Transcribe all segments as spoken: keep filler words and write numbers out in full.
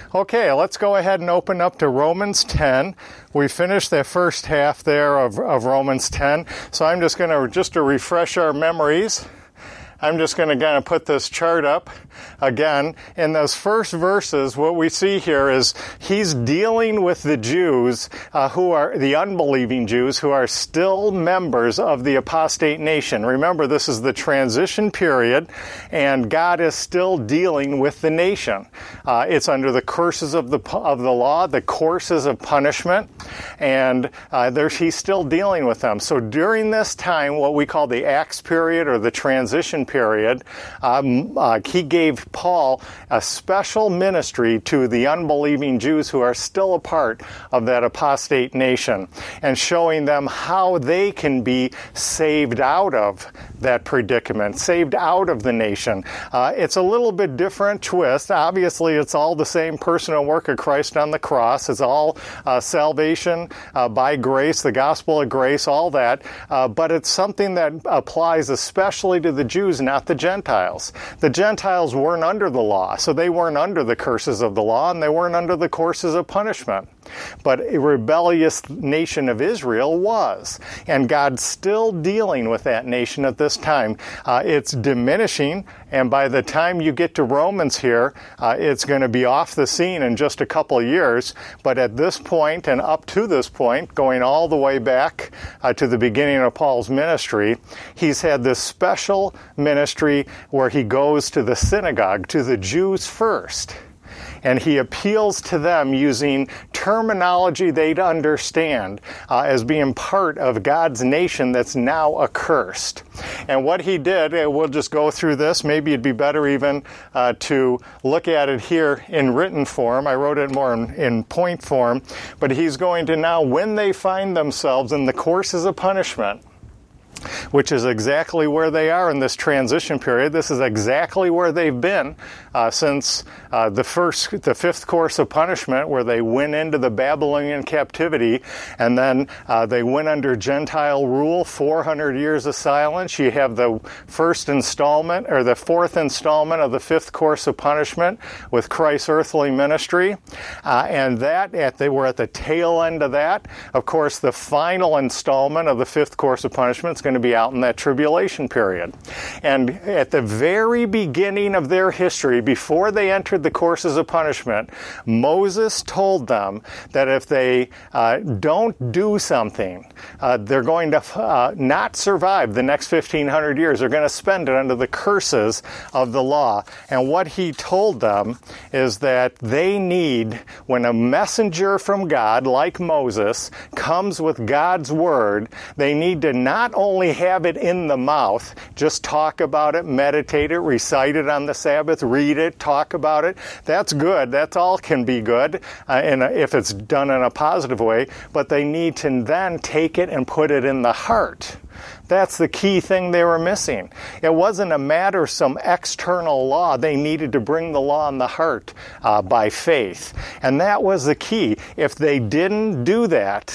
Okay, let's go ahead and open up to Romans ten. We finished the first half there of, of Romans ten, so I'm just going to, just to refresh our memories, I'm just going to kind of put this chart up again. In those first verses, what we see here is he's dealing with the Jews uh, who are the unbelieving Jews who are still members of the apostate nation. Remember, this is the transition period, and God is still dealing with the nation. Uh, it's under the curses of the of the law, the courses of punishment, and uh, there's, he's still dealing with them. So during this time, what we call the Acts period or the transition period, um, uh, he gave Paul a special ministry to the unbelieving Jews who are still a part of that apostate nation, and showing them how they can be saved out of that predicament, saved out of the nation. Uh, it's a little bit different twist. Obviously, it's all the same personal work of Christ on the cross. It's all uh, salvation uh, by grace, the gospel of grace, all that. Uh, but it's something that applies especially to the Jews, not the Gentiles. The Gentiles weren't under the law, so they weren't under the curses of the law, and they weren't under the courses of punishment. But a rebellious nation of Israel was, and God's still dealing with that nation at this time. Uh, it's diminishing, and by the time you get to Romans here, uh, it's going to be off the scene in just a couple of years. But at this point, and up to this point, going all the way back uh, to the beginning of Paul's ministry, he's had this special ministry where he goes to the synagogue, to the Jews first. And he appeals to them using terminology they'd understand uh, as being part of God's nation that's now accursed. And what he did, and we'll just go through this, maybe it'd be better even uh, to look at it here in written form. I wrote it more in, in point form. But he's going to now, when they find themselves in the courses of punishment, which is exactly where they are in this transition period. This is exactly where they've been uh, since uh, the first, the fifth course of punishment, where they went into the Babylonian captivity, and then uh, they went under Gentile rule, four hundred years of silence. You have the first installment, or the fourth installment of the fifth course of punishment with Christ's earthly ministry, uh, and that at the, we're at the tail end of that. Of course, the final installment of the fifth course of punishment is going to be out in that tribulation period. And at the very beginning of their history, before they entered the courses of punishment, Moses told them that if they uh, don't do something, uh, they're going to uh, not survive the next fifteen hundred years. They're going to spend it under the curses of the law. And what he told them is that they need, when a messenger from God, like Moses, comes with God's word, they need to not only have it in the mouth, just talk about it, meditate it, recite it on the Sabbath, read it, talk about it. That's good. That's all can be good, uh, and if it's done in a positive way. But they need to then take it and put it in the heart. That's the key thing they were missing. It wasn't a matter of some external law. They needed to bring the law in the heart uh, by faith. And that was the key. If they didn't do that,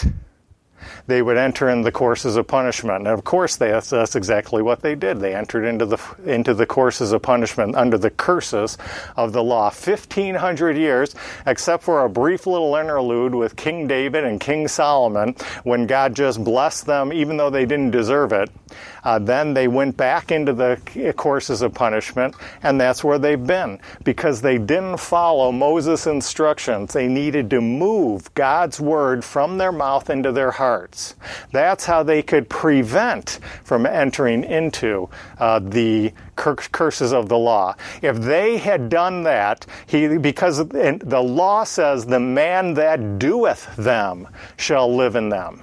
they would enter in the courses of punishment. And of course, they, that's, that's exactly what they did. They entered into the into the courses of punishment under the curses of the law. fifteen hundred years, except for a brief little interlude with King David and King Solomon, when God just blessed them, even though they didn't deserve it. Uh, then they went back into the courses of punishment, and that's where they've been. Because they didn't follow Moses' instructions. They needed to move God's word from their mouth into their hearts. That's how they could prevent from entering into uh, the cur- curses of the law. If they had done that, he, because the law says, the man that doeth them shall live in them.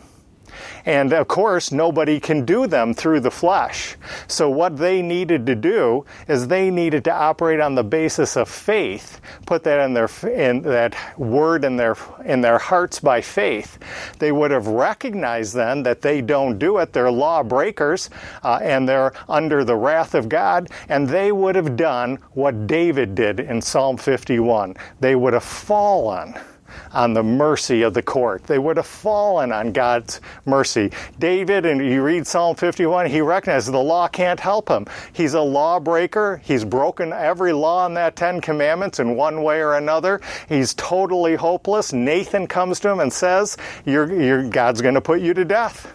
And of course, nobody can do them through the flesh. So what they needed to do is they needed to operate on the basis of faith, put that in their in that word in their in their hearts by faith. They would have recognized then that they don't do it. They're lawbreakers, uh, and they're under the wrath of God. And they would have done what David did in Psalm fifty-one. They would have fallen on the mercy of the court. They would have fallen on God's mercy. David, and you read Psalm fifty-one, he recognizes the law can't help him. He's a lawbreaker. He's broken every law in that Ten Commandments in one way or another. He's totally hopeless. Nathan comes to him and says, you're, you're, God's going to put you to death.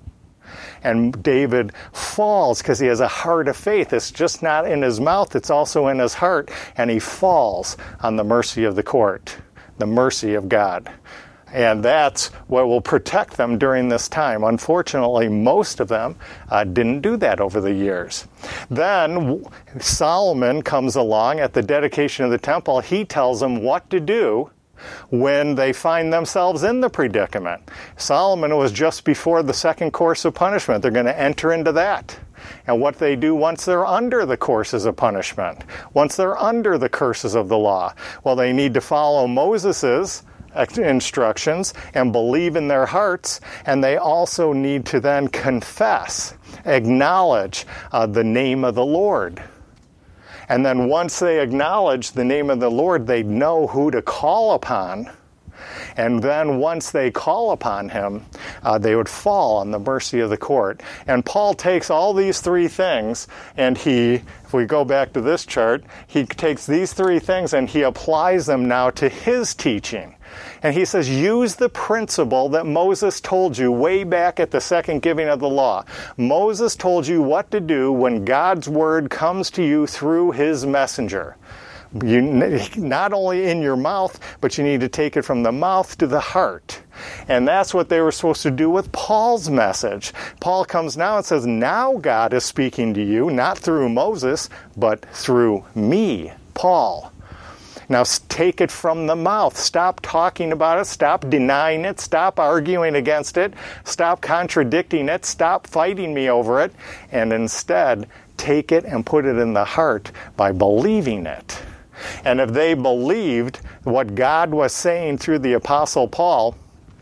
And David falls because he has a heart of faith. It's just not in his mouth, it's also in his heart. And he falls on the mercy of the court, the mercy of God. And that's what will protect them during this time. Unfortunately, most of them uh, didn't do that over the years. Then Solomon comes along at the dedication of the temple. He tells them what to do when they find themselves in the predicament. Solomon was just before the second course of punishment. They're going to enter into that. And what they do once they're under the courses of punishment, once they're under the curses of the law, well, they need to follow Moses's instructions and believe in their hearts, and they also need to then confess, acknowledge uh, the name of the Lord. And then once they acknowledge the name of the Lord, they know who to call upon. And then once they call upon him, uh, they would fall on the mercy of the court. And Paul takes all these three things, and he, if we go back to this chart, he takes these three things and he applies them now to his teaching. And he says, use the principle that Moses told you way back at the second giving of the law. Moses told you what to do when God's word comes to you through his messenger. You, not only in your mouth, but you need to take it from the mouth to the heart. And that's what they were supposed to do with Paul's message. Paul comes now and says, now God is speaking to you, not through Moses, but through me, Paul. Now take it from the mouth. Stop talking about it. Stop denying it. Stop arguing against it. Stop contradicting it. Stop fighting me over it. And instead, take it and put it in the heart by believing it. And if they believed what God was saying through the Apostle Paul,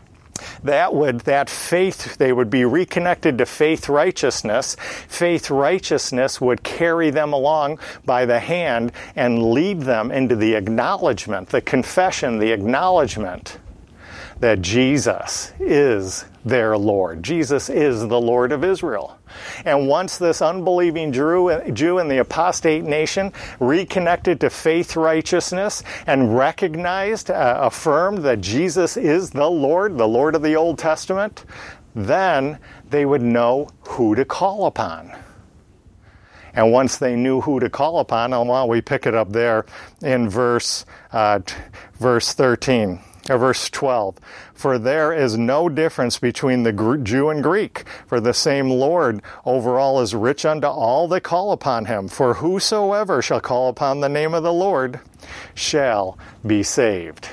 that would, that faith, they would be reconnected to faith righteousness. Faith righteousness would carry them along by the hand and lead them into the acknowledgement, the confession, the acknowledgement that Jesus is their Lord. Jesus is the Lord of Israel. And once this unbelieving Jew, Jew in the apostate nation reconnected to faith righteousness and recognized, uh, affirmed that Jesus is the Lord, the Lord of the Old Testament, then they would know who to call upon. And once they knew who to call upon, and well, we pick it up there in verse uh, verse thirteen. Or verse twelve, for there is no difference between the Jew and Greek, for the same Lord over all is rich unto all that call upon him. For whosoever shall call upon the name of the Lord shall be saved.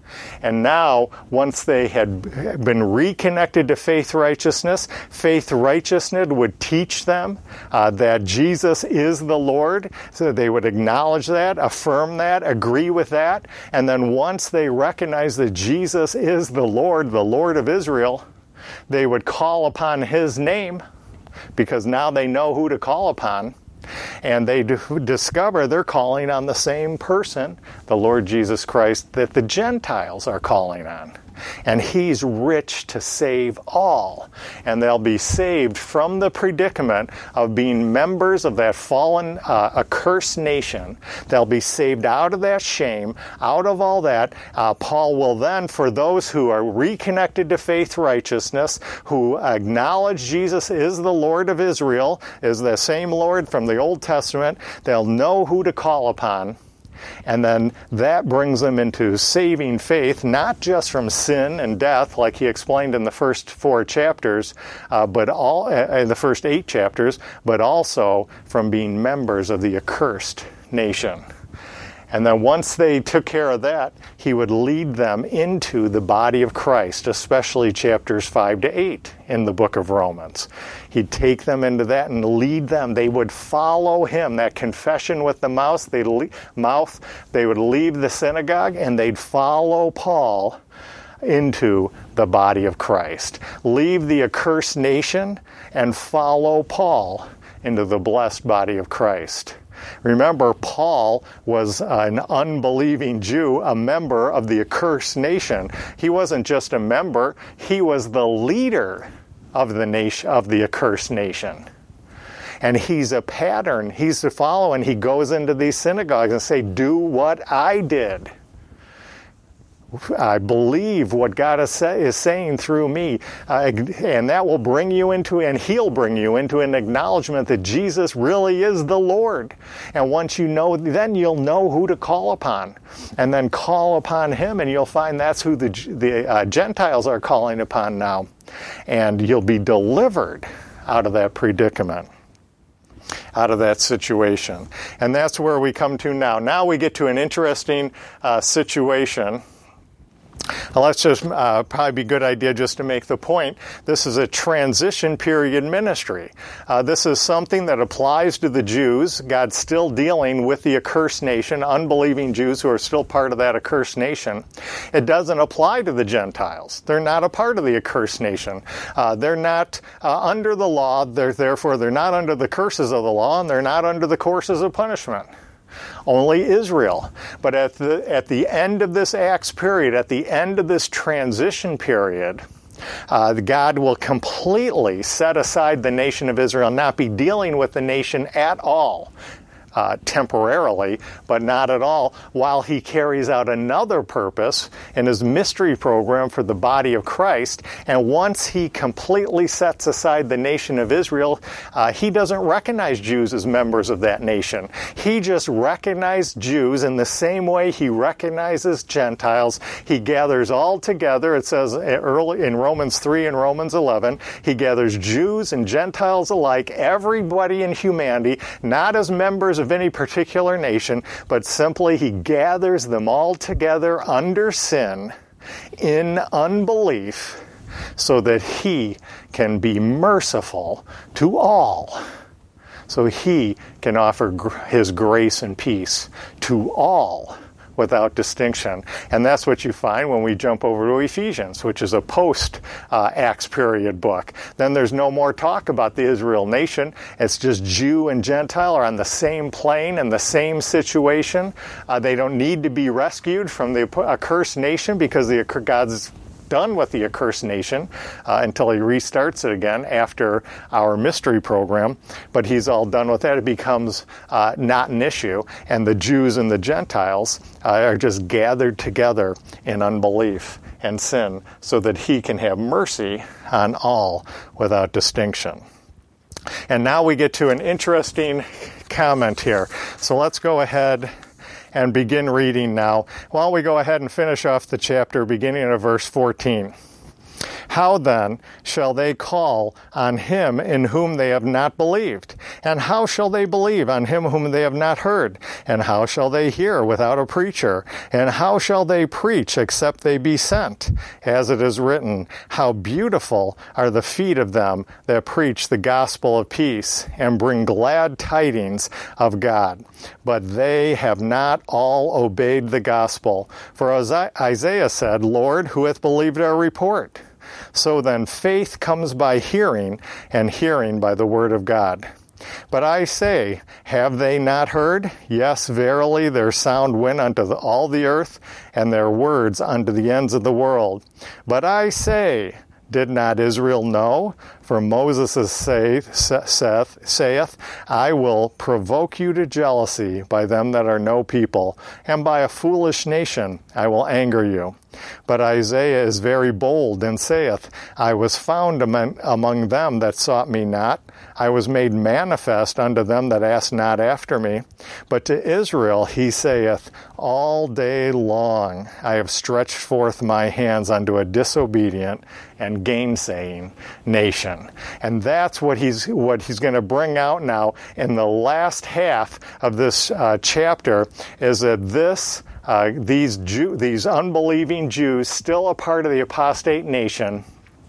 And now, once they had been reconnected to faith righteousness, faith righteousness would teach them uh, that Jesus is the Lord, so that they would acknowledge that, affirm that, agree with that. And then once they recognize that Jesus is the Lord, the Lord of Israel, they would call upon his name, because now they know who to call upon. And they d- discover they're calling on the same person, the Lord Jesus Christ, that the Gentiles are calling on. And he's rich to save all. And they'll be saved from the predicament of being members of that fallen, uh, accursed nation. They'll be saved out of that shame, out of all that. Uh, Paul will then, for those who are reconnected to faith righteousness, who acknowledge Jesus is the Lord of Israel, is the same Lord from the Old Testament, they'll know who to call upon. And then that brings them into saving faith, not just from sin and death, like he explained in the first four chapters, uh, but all uh, the first eight chapters, but also from being members of the accursed nation. And then once they took care of that, he would lead them into the body of Christ, especially chapters five to eight in the book of Romans. He'd take them into that and lead them. They would follow him. That confession with the mouth, they'd le- mouth, they would leave the synagogue and they'd follow Paul into the body of Christ. Leave the accursed nation and follow Paul into the blessed body of Christ. Remember, Paul was an unbelieving Jew, a member of the accursed nation. He wasn't just a member, he was the leader of the nation, of the accursed nation. And he's a pattern, he's to follow, and he goes into these synagogues and say, do what I did. I believe what God is, say, is saying through me, uh, and that will bring you into, and He'll bring you into an acknowledgement that Jesus really is the Lord. And once you know, then you'll know who to call upon, and then call upon Him, and you'll find that's who the, the uh, Gentiles are calling upon now, and you'll be delivered out of that predicament, out of that situation. And that's where we come to now. Now we get to an interesting uh, situation. Well, let's just uh, probably be a good idea just to make the point. This is a transition period ministry. Uh, this is something that applies to the Jews. God's still dealing with the accursed nation, unbelieving Jews who are still part of that accursed nation. It doesn't apply to the Gentiles. They're not a part of the accursed nation. Uh, they're not uh, under the law. They're, therefore, they're not under the curses of the law, and they're not under the courses of punishment. Only Israel. But at the at the end of this Acts period, at the end of this transition period, uh, God will completely set aside the nation of Israel, not be dealing with the nation at all. Uh, temporarily, but not at all, while He carries out another purpose in His mystery program for the body of Christ. And once He completely sets aside the nation of Israel, uh, He doesn't recognize Jews as members of that nation. He just recognized Jews in the same way He recognizes Gentiles. He gathers all together. It says early in Romans three and Romans eleven, He gathers Jews and Gentiles alike, everybody in humanity, not as members of any particular nation, but simply He gathers them all together under sin in unbelief so that He can be merciful to all. So He can offer gr- His grace and peace to all without distinction. And that's what you find when we jump over to Ephesians, which is a post-Acts uh, period book. Then there's no more talk about the Israel nation. It's just Jew and Gentile are on the same plane and the same situation. Uh, they don't need to be rescued from the accursed nation because the God's done with the accursed nation uh, until He restarts it again after our mystery program. But He's all done with that. It becomes uh, not an issue. And the Jews and the Gentiles uh, are just gathered together in unbelief and sin so that He can have mercy on all without distinction. And now we get to an interesting comment here. So let's go ahead and begin reading now. Why don't we go ahead and finish off the chapter beginning at verse fourteen. How then shall they call on Him in whom they have not believed? And how shall they believe on Him whom they have not heard? And how shall they hear without a preacher? And how shall they preach except they be sent? As it is written, how beautiful are the feet of them that preach the gospel of peace and bring glad tidings of God. But they have not all obeyed the gospel. For as Isaiah said, Lord, who hath believed our report? So then faith comes by hearing, and hearing by the word of God. But I say, have they not heard? Yes, verily, their sound went unto the, all the earth, and their words unto the ends of the world. But I say, did not Israel know? For Moses saith, saith, saith, I will provoke you to jealousy by them that are no people, and by a foolish nation I will anger you. But Isaiah is very bold, and saith, I was found among, among them that sought me not. I was made manifest unto them that asked not after me. But to Israel he saith, all day long I have stretched forth my hands unto a disobedient and gainsaying nation. And that's what he's what he's going to bring out now in the last half of this uh, chapter, is that this uh, these Jew, these unbelieving Jews, still a part of the apostate nation,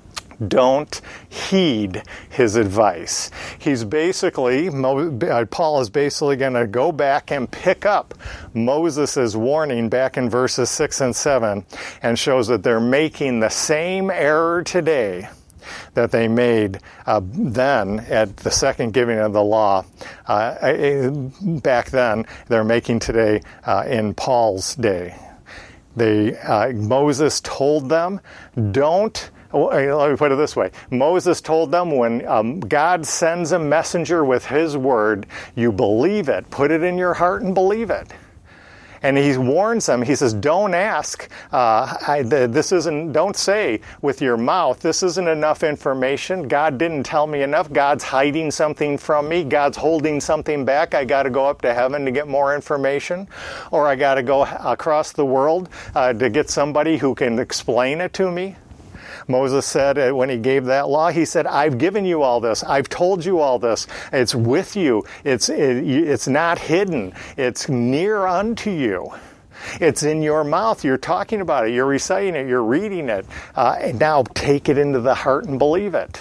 don't heed his advice. He's basically, Paul is basically going to go back and pick up Moses' warning back in verses six and seven and shows that they're making the same error today that they made uh, then at the second giving of the law, uh, back then, they're making today uh, in Paul's day. They, uh, Moses told them, don't, let me put it this way. Moses told them when um, God sends a messenger with his word, you believe it, put it in your heart and believe it. And he warns them, he says, don't ask, uh, I, the, this isn't, don't say with your mouth, this isn't enough information. God didn't tell me enough. God's hiding something from me. God's holding something back. I got to go up to heaven to get more information. Or I got to go across the world uh, to get somebody who can explain it to me. Moses said when he gave that law, he said, I've given you all this. I've told you all this. It's with you. It's, it, it's not hidden. It's near unto you. It's in your mouth. You're talking about it. You're reciting it. You're reading it. Uh, and now take it into the heart and believe it.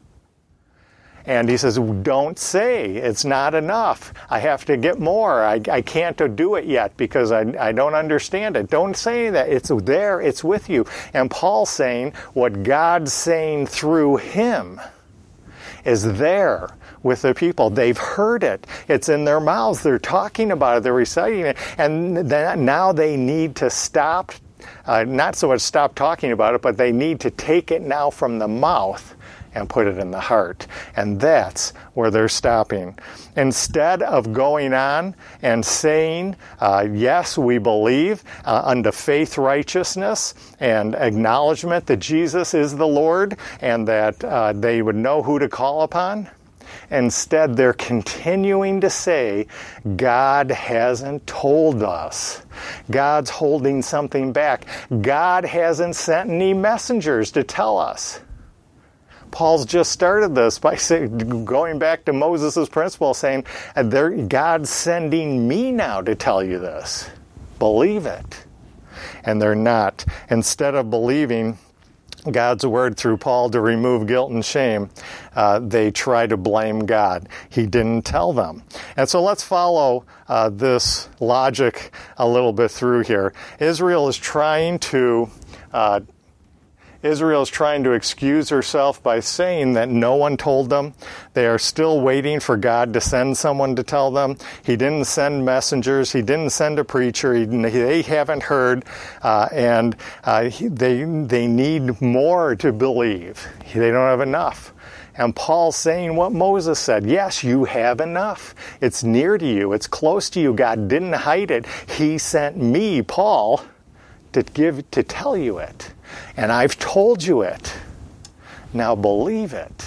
And he says, don't say it's not enough. I have to get more. I, I can't do it yet because I, I don't understand it. Don't say that. It's there. It's with you. And Paul's saying what God's saying through him is there with the people. They've heard it. It's in their mouths. They're talking about it. They're reciting it. And then, now they need to stop, uh, not so much stop talking about it, but they need to take it now from the mouth and put it in the heart. And that's where they're stopping. Instead of going on and saying, uh, yes, we believe uh, unto faith righteousness and acknowledgement that Jesus is the Lord and that uh, they would know who to call upon, instead they're continuing to say, God hasn't told us. God's holding something back. God hasn't sent any messengers to tell us. Paul's just started this by say, going back to Moses' principle, saying, God's sending me now to tell you this. Believe it. And they're not. Instead of believing God's word through Paul to remove guilt and shame, uh, they try to blame God. He didn't tell them. And so let's follow uh, this logic a little bit through here. Israel is trying to uh, Israel is trying to excuse herself by saying that no one told them. They are still waiting for God to send someone to tell them. He didn't send messengers. He didn't send a preacher. He, they haven't heard, uh, and uh, he, they they need more to believe. They don't have enough. And Paul's saying what Moses said. Yes, you have enough. It's near to you. It's close to you. God didn't hide it. He sent me, Paul, to give to tell you it. And I've told you it. Now believe it.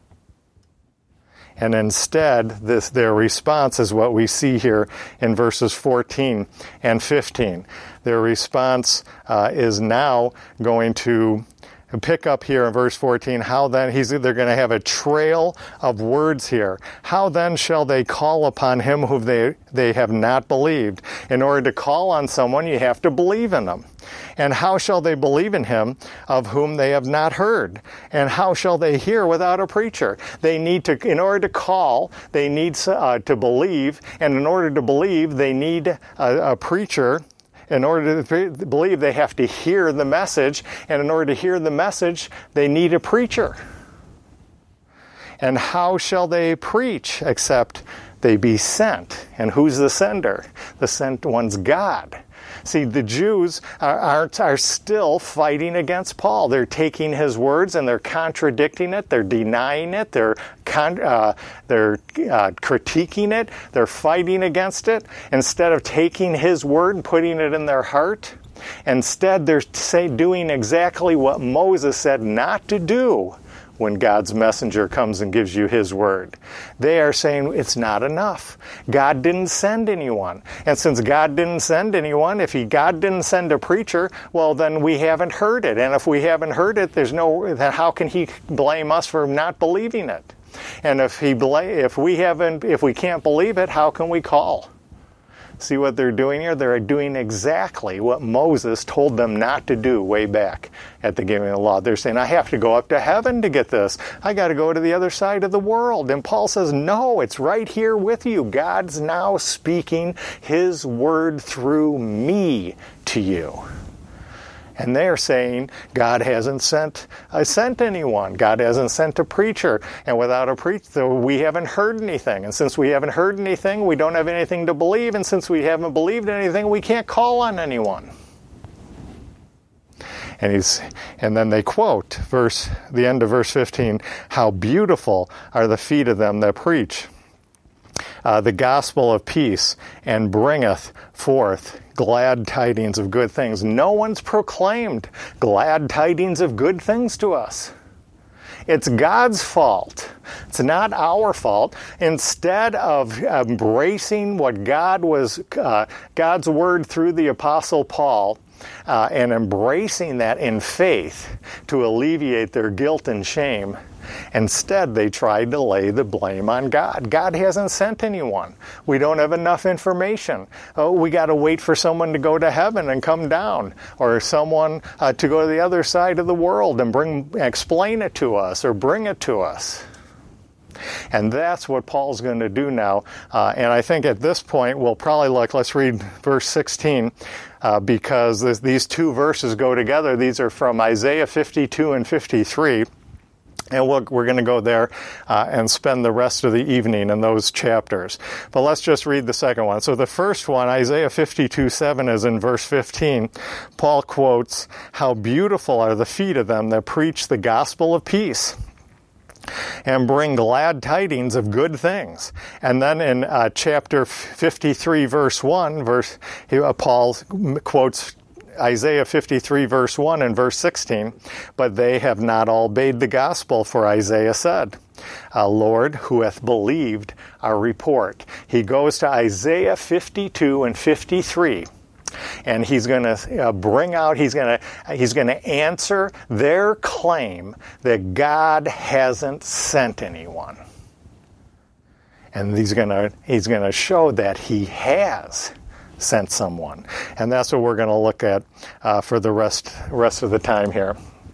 And instead, this their response is what we see here in verses fourteen and fifteen. Their response uh, is now going to pick up here in verse fourteen. How then, he's they're going to have a trail of words here. How then shall they call upon him whom they, they have not believed? In order to call on someone, you have to believe in them. And how shall they believe in him of whom they have not heard? And how shall they hear without a preacher? They need to, in order to call, they need uh, to believe. And in order to believe, they need a, a preacher. In order to believe, they have to hear the message. And in order to hear the message, they need a preacher. And how shall they preach except they be sent? And who's the sender? The sent one's God. See, the Jews are, are, are still fighting against Paul. They're taking his words and they're contradicting it. They're denying it. They're con, uh, they're uh, critiquing it. They're fighting against it. Instead of taking his word and putting it in their heart, instead they're say, doing exactly what Moses said not to do when God's messenger comes and gives you his word. They are saying it's not enough. God didn't send anyone. And since God didn't send anyone, if he God didn't send a preacher, well, then we haven't heard it. And if we haven't heard it, there's no, then how can he blame us for not believing it? And if he if we haven't, if we can't believe it, how can we call? See what they're doing here? They're doing exactly what Moses told them not to do way back at the giving of the law. They're saying, I have to go up to heaven to get this. I got to go to the other side of the world. And Paul says, no, it's right here with you. God's now speaking his word through me to you. And they're saying God hasn't sent uh, sent anyone. God hasn't sent a preacher. And without a preacher, we haven't heard anything. And since we haven't heard anything, we don't have anything to believe. And since we haven't believed anything, we can't call on anyone. And he's, and then they quote verse, the end of verse fifteen, how beautiful are the feet of them that preach uh, the gospel of peace and bringeth forth glad tidings of good things. No one's proclaimed glad tidings of good things to us. It's God's fault. It's not our fault. Instead of embracing what God was, uh, God's word through the Apostle Paul, Uh, and embracing that in faith to alleviate their guilt and shame, instead they tried to lay the blame on God. God hasn't sent anyone. We don't have enough information. Oh, we got to wait for someone to go to heaven and come down, or someone uh, to go to the other side of the world and bring, explain it to us or bring it to us. And that's what Paul's going to do now. Uh, and I think at this point, we'll probably look, let's read verse sixteen, uh, because this, these two verses go together. These are from Isaiah fifty-two and fifty-three. And we'll, we're going to go there uh, and spend the rest of the evening in those chapters. But let's just read the second one. So the first one, Isaiah fifty-two seven, is in verse fifteen. Paul quotes, how beautiful are the feet of them that preach the gospel of peace and bring glad tidings of good things. And then in uh, chapter fifty-three, verse one, verse uh, Paul quotes Isaiah fifty-three, verse one and verse sixteen, but they have not all obeyed the gospel, for Isaiah said, uh, Lord, who hath believed our report? He goes to Isaiah fifty-two and fifty-three. And he's going to uh, bring out, he's going to he's going to answer their claim that God hasn't sent anyone. And he's going to he's going to show that he has sent someone. And that's what we're going to look at uh, for the rest rest of the time here.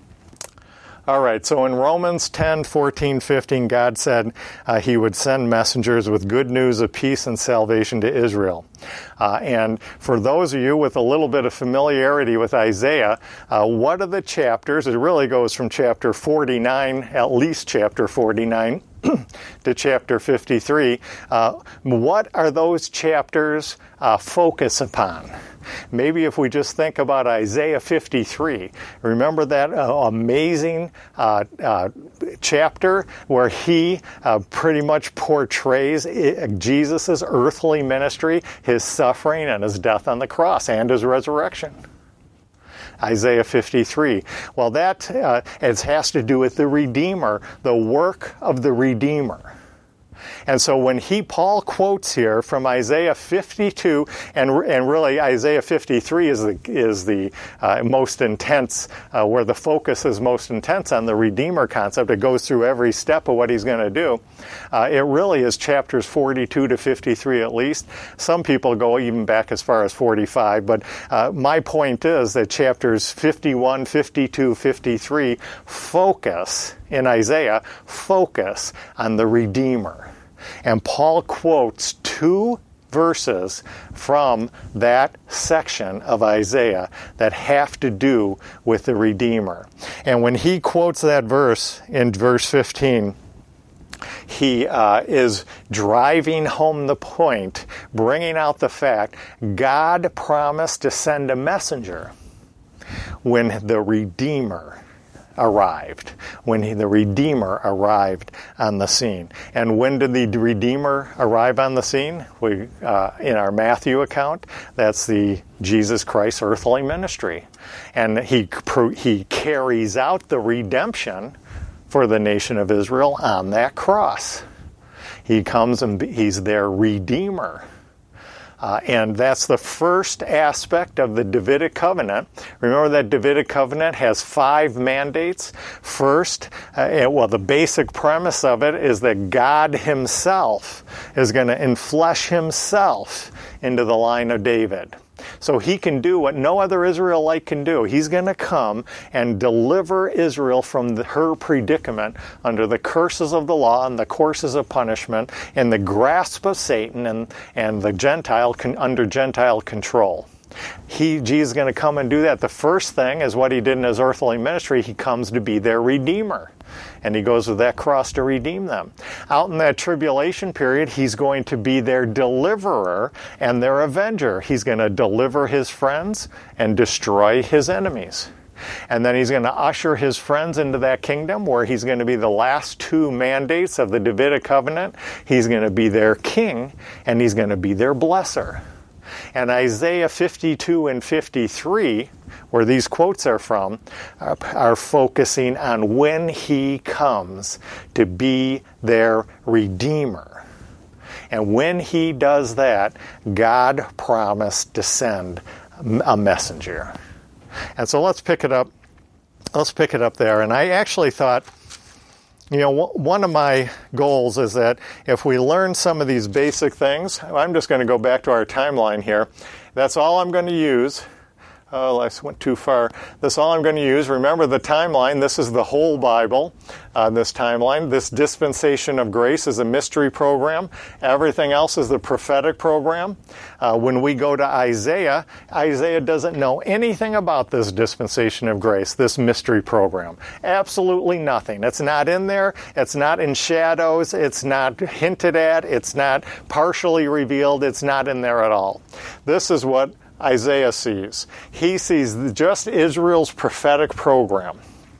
All right, so in Romans ten, fourteen, fifteen, God said uh, he would send messengers with good news of peace and salvation to Israel. Uh, and for those of you with a little bit of familiarity with Isaiah, uh, what are the chapters? It really goes from chapter forty-nine, at least chapter forty-nine, to chapter fifty-three. Uh, what are those chapters uh, focus upon? Maybe if we just think about Isaiah fifty-three, remember that uh, amazing uh, uh, chapter where he uh, pretty much portrays Jesus' earthly ministry, his suffering and his death on the cross and his resurrection. Isaiah fifty-three. Well, that uh, it has to do with the Redeemer, the work of the Redeemer. And so when he, Paul quotes here from Isaiah fifty-two, and and really Isaiah fifty-three is the is the uh, most intense, uh, where the focus is most intense on the Redeemer concept. It goes through every step of what he's going to do. Uh, it really is chapters forty-two to fifty-three at least. Some people go even back as far as forty-five, but uh, my point is that chapters fifty-one, fifty-two, fifty-three focus, in Isaiah, focus on the Redeemer. And Paul quotes two verses from that section of Isaiah that have to do with the Redeemer. And when he quotes that verse in verse fifteen, he uh, is driving home the point, bringing out the fact God promised to send a messenger when the Redeemer arrived, when he, the Redeemer arrived on the scene. And when did the Redeemer arrive on the scene? We, uh, in our Matthew account, that's the Jesus Christ earthly ministry. And he, he carries out the redemption for the nation of Israel on that cross. He comes and he's their Redeemer. Uh, and that's the first aspect of the Davidic covenant. Remember that Davidic covenant has five mandates. First, uh, well, the basic premise of it is that God himself is going to enflesh himself into the line of David. So he can do what no other Israelite can do. He's going to come and deliver Israel from the, her predicament under the curses of the law and the courses of punishment and the grasp of Satan and, and the Gentile con, under Gentile control. He, Jesus is going to come and do that. The first thing is what he did in his earthly ministry. He comes to be their Redeemer. And he goes with that cross to redeem them. Out in that tribulation period, he's going to be their deliverer and their avenger. He's going to deliver his friends and destroy his enemies. And then he's going to usher his friends into that kingdom where he's going to be the last two mandates of the Davidic covenant. He's going to be their king, and he's going to be their blesser. And Isaiah fifty-two and fifty-three, where these quotes are from, are, are focusing on when he comes to be their Redeemer. And when he does that, God promised to send a messenger. And so let's pick it up. Let's pick it up there. And I actually thought, you know, one of my goals is that if we learn some of these basic things, I'm just going to go back to our timeline here. That's all I'm going to use. Oh, I went too far. That's all I'm going to use. Remember the timeline. This is the whole Bible, uh, this timeline. This dispensation of grace is a mystery program. Everything else is the prophetic program. Uh, when we go to Isaiah, Isaiah doesn't know anything about this dispensation of grace, this mystery program. Absolutely nothing. It's not in there. It's not in shadows. It's not hinted at. It's not partially revealed. It's not in there at all. This is what Isaiah sees. He sees just Israel's prophetic program.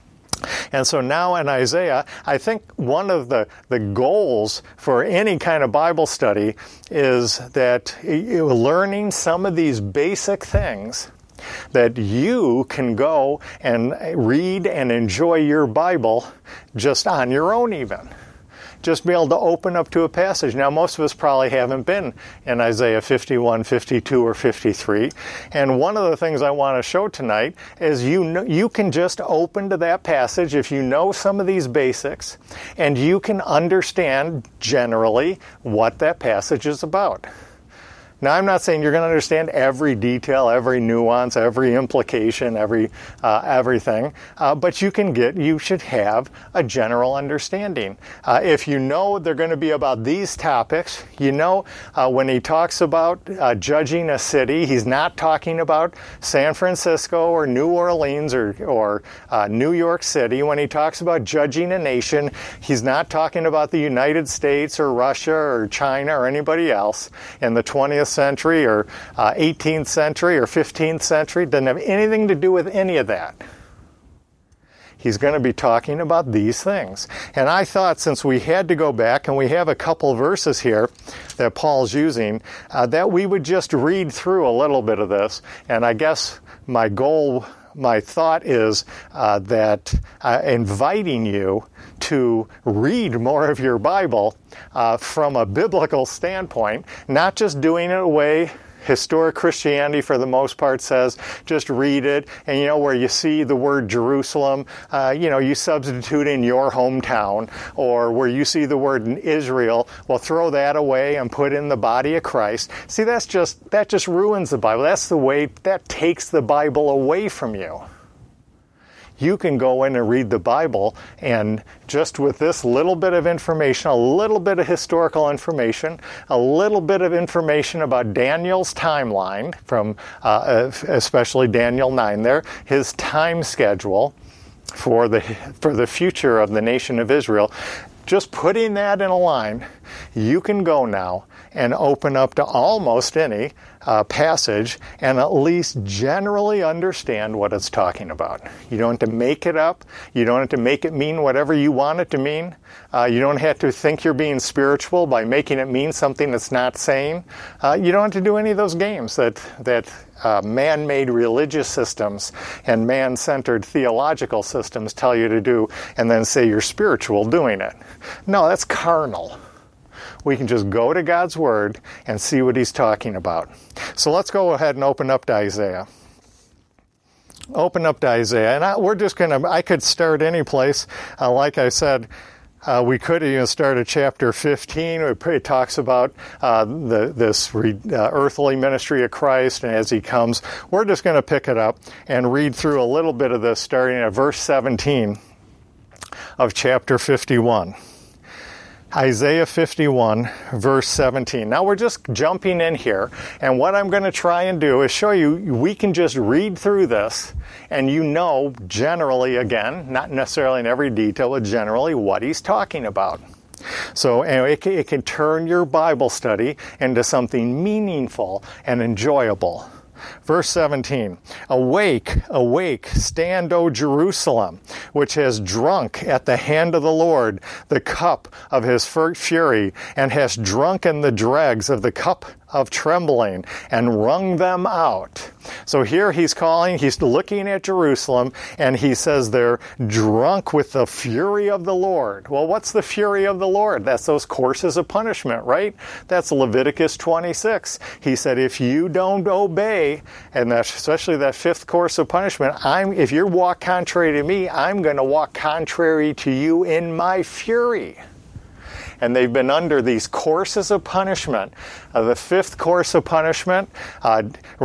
And so now in Isaiah, I think one of the, the goals for any kind of Bible study is that learning some of these basic things that you can go and read and enjoy your Bible just on your own even. Just be able to open up to a passage. Now, most of us probably haven't been in Isaiah fifty-one, fifty-two, or fifty-three. And one of the things I want to show tonight is you know, you can just open to that passage if you know some of these basics, and you can understand generally what that passage is about. Now, I'm not saying you're going to understand every detail, every nuance, every implication, every uh, everything, uh, but you can get, you should have a general understanding. Uh, if you know they're going to be about these topics, you know uh, when he talks about uh, judging a city, he's not talking about San Francisco or New Orleans or, or uh, New York City. When he talks about judging a nation, he's not talking about the United States or Russia or China or anybody else in the twentieth century or uh, eighteenth century or fifteenth century. Doesn't have anything to do with any of that. He's going to be talking about these things. And I thought since we had to go back, and we have a couple verses here that Paul's using, uh, that we would just read through a little bit of this. And I guess my goal, my thought is uh, that uh, inviting you to read more of your Bible uh, from a biblical standpoint, not just doing it away. Historic Christianity, for the most part, says just read it, and you know where you see the word Jerusalem, uh, you know, you substitute in your hometown, or where you see the word in Israel, well, throw that away and put in the body of Christ. See, that's just that just ruins the Bible. That's the way that takes the Bible away from you. You can go in and read the Bible, and just with this little bit of information, a little bit of historical information, a little bit of information about Daniel's timeline, from uh, especially Daniel nine there, his time schedule for the for the future of the nation of Israel, just putting that in a line, you can go now and open up to almost any uh, passage and at least generally understand what it's talking about. You don't have to make it up. You don't have to make it mean whatever you want it to mean. Uh, you don't have to think you're being spiritual by making it mean something that's not saying. Uh, you don't have to do any of those games that, that uh, man-made religious systems and man-centered theological systems tell you to do and then say you're spiritual doing it. No, that's carnal. We can just go to God's Word and see what He's talking about. So let's go ahead and open up to Isaiah. Open up to Isaiah. And I, we're just going to, I could start any place. Uh, like I said, uh, we could even start at chapter fifteen. It talks about uh, the, this re, uh, earthly ministry of Christ and as He comes. We're just going to pick it up and read through a little bit of this starting at verse seventeen of chapter fifty-one. Isaiah fifty-one, verse seventeen. Now we're just jumping in here, and what I'm going to try and do is show you we can just read through this, and you know generally, again, not necessarily in every detail, but generally what he's talking about. So anyway, it can, it can turn your Bible study into something meaningful and enjoyable. Verse seventeen, awake, awake, stand, O Jerusalem, which has drunk at the hand of the Lord the cup of his fury, and has drunken the dregs of the cup of trembling, and wrung them out. So here he's calling, he's looking at Jerusalem, and he says they're drunk with the fury of the Lord. Well, what's the fury of the Lord? That's those courses of punishment, right? That's Leviticus twenty-six. He said, if you don't obey, and that's especially that fifth course of punishment, I'm if you walk contrary to me, I'm going to walk contrary to you in my fury. And they've been under these courses of punishment. Uh, the fifth course of punishment, uh,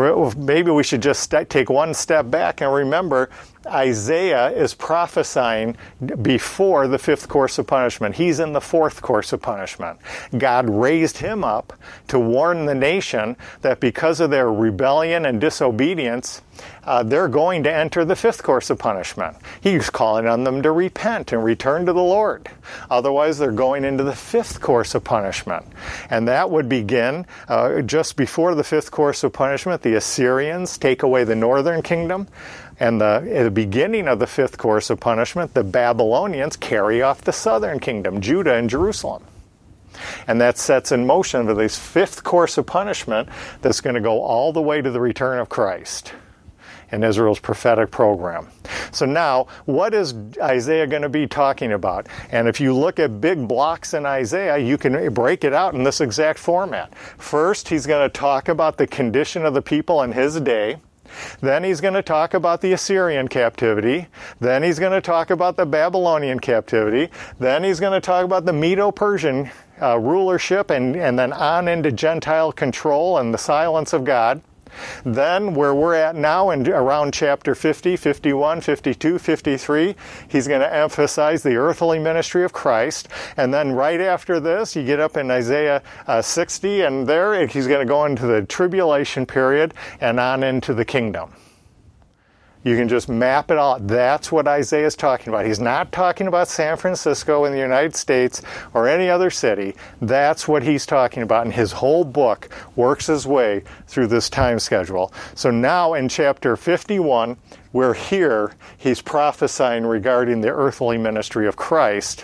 maybe we should just st- take one step back and remember Isaiah is prophesying before the fifth course of punishment. He's in the fourth course of punishment. God raised him up to warn the nation that because of their rebellion and disobedience, uh, they're going to enter the fifth course of punishment. He's calling on them to repent and return to the Lord. Otherwise, they're going into the fifth course of punishment. And that would begin uh, just before the fifth course of punishment. The Assyrians take away the northern kingdom. And the, at the beginning of the fifth course of punishment, the Babylonians carry off the southern kingdom, Judah and Jerusalem. And that sets in motion for this fifth course of punishment that's going to go all the way to the return of Christ in Israel's prophetic program. So now, what is Isaiah going to be talking about? And if you look at big blocks in Isaiah, you can break it out in this exact format. First, he's going to talk about the condition of the people in his day. Then he's going to talk about the Assyrian captivity. Then he's going to talk about the Babylonian captivity. Then he's going to talk about the Medo-Persian uh, rulership and, and then on into Gentile control and the silence of God. Then where we're at now in around chapter fifty, fifty-one, fifty-two, fifty-three, he's going to emphasize the earthly ministry of Christ. And then right after this, you get up in Isaiah uh, sixty, and there he's going to go into the tribulation period and on into the kingdom. You can just map it all. That's what Isaiah is talking about. He's not talking about San Francisco in the United States or any other city. That's what he's talking about. And his whole book works his way through this time schedule. So now in chapter fifty-one, we're here. He's prophesying regarding the earthly ministry of Christ.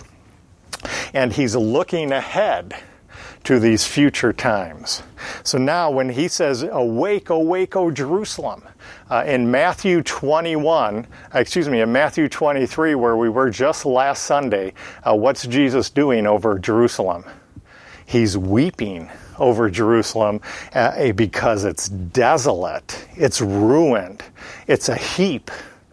And he's looking ahead to these future times. So now when he says, awake, awake, O Jerusalem, uh, in Matthew twenty-one, excuse me, in Matthew twenty-three, where we were just last Sunday, uh, what's Jesus doing over Jerusalem? He's weeping over Jerusalem uh, because it's desolate, it's ruined, it's a heap.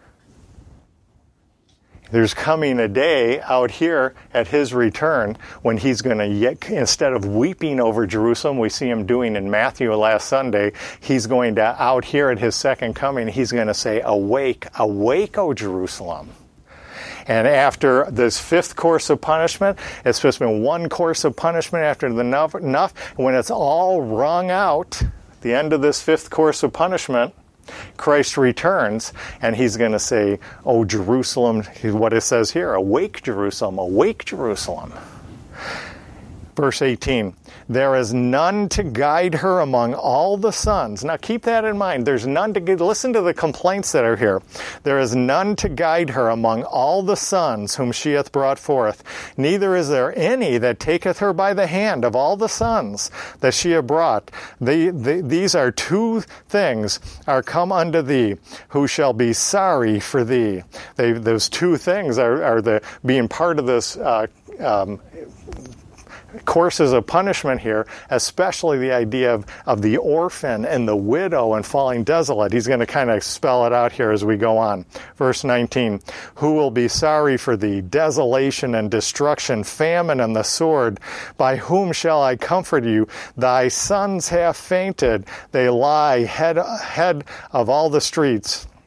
There's coming a day out here at his return when he's going to, instead of weeping over Jerusalem, we see him doing in Matthew last Sunday, he's going to, out here at his second coming, he's going to say, awake, awake, O Jerusalem. And after this fifth course of punishment, it's just been one course of punishment after the enough, enough. When it's all wrung out, the end of this fifth course of punishment, Christ returns, and he's going to say, oh, Jerusalem, what it says here, awake, Jerusalem, awake, Jerusalem. Verse eighteen, there is none to guide her among all the sons. Now keep that in mind. There's none to guide. Listen to the complaints that are here. There is none to guide her among all the sons whom she hath brought forth. Neither is there any that taketh her by the hand of all the sons that she hath brought. They, they, these are two things are come unto thee, who shall be sorry for thee. They, those two things are, are the being part of this uh, um, courses of punishment here, especially the idea of, of the orphan and the widow and falling desolate. He's going to kind of spell it out here as we go on. Verse nineteen, who will be sorry for thee? Desolation and destruction, famine and the sword. By whom shall I comfort you? Thy sons have fainted. They lie head, head of all the streets.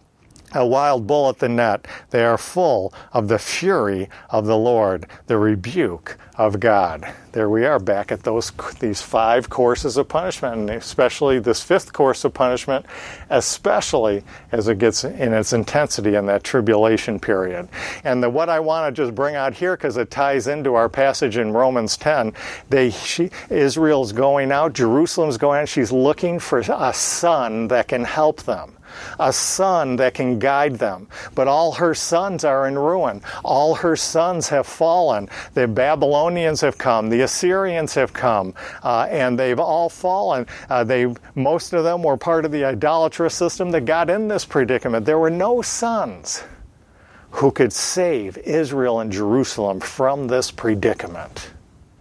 a wild bull at the net. They are full of the fury of the Lord, the rebuke of God. There we are back at those these five courses of punishment, and especially this fifth course of punishment, especially as it gets in its intensity in that tribulation period. And the, what I want to just bring out here, because it ties into our passage in Romans ten, they, she, Israel's going out, Jerusalem's going out, she's looking for a son that can help them. A son that can guide them. But all her sons are in ruin. All her sons have fallen. The Babylonians have come. The Assyrians have come. Uh, and they've all fallen. Uh, they, most of them were part of the idolatrous system that got in this predicament. There were no sons who could save Israel and Jerusalem from this predicament.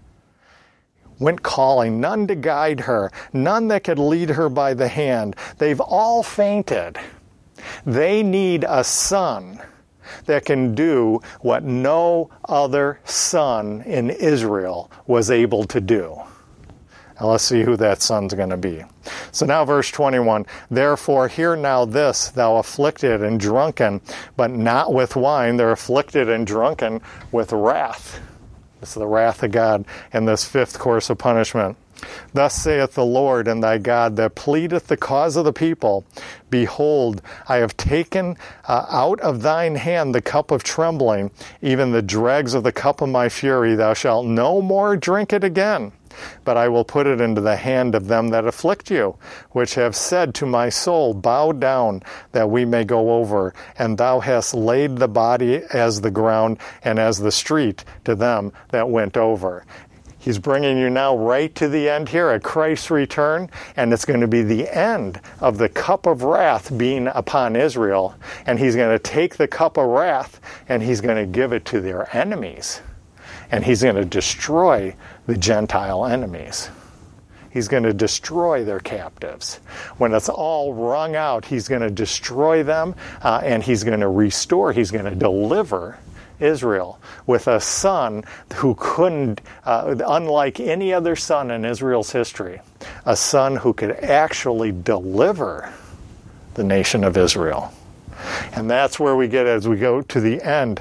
Went calling, none to guide her, none that could lead her by the hand. They've all fainted. They need a son that can do what no other son in Israel was able to do. Now let's see who that son's going to be. So now verse twenty-one, therefore hear now this, thou afflicted and drunken, but not with wine. They're afflicted and drunken with wrath. It's the wrath of God in this fifth course of punishment. Thus saith the Lord and thy God that pleadeth the cause of the people, behold, I have taken uh, out of thine hand the cup of trembling, even the dregs of the cup of my fury. Thou shalt no more drink it again, but I will put it into the hand of them that afflict you, which have said to my soul, bow down, that we may go over. And thou hast laid the body as the ground and as the street to them that went over. He's bringing you now right to the end here at Christ's return, and it's going to be the end of the cup of wrath being upon Israel. And he's going to take the cup of wrath and he's going to give it to their enemies. And he's going to destroy the Gentile enemies. He's going to destroy their captives. When it's all wrung out, he's going to destroy them, uh, and he's going to restore, he's going to deliver Israel with a son who couldn't, uh, unlike any other son in Israel's history, a son who could actually deliver the nation of Israel. And that's where we get as we go to the end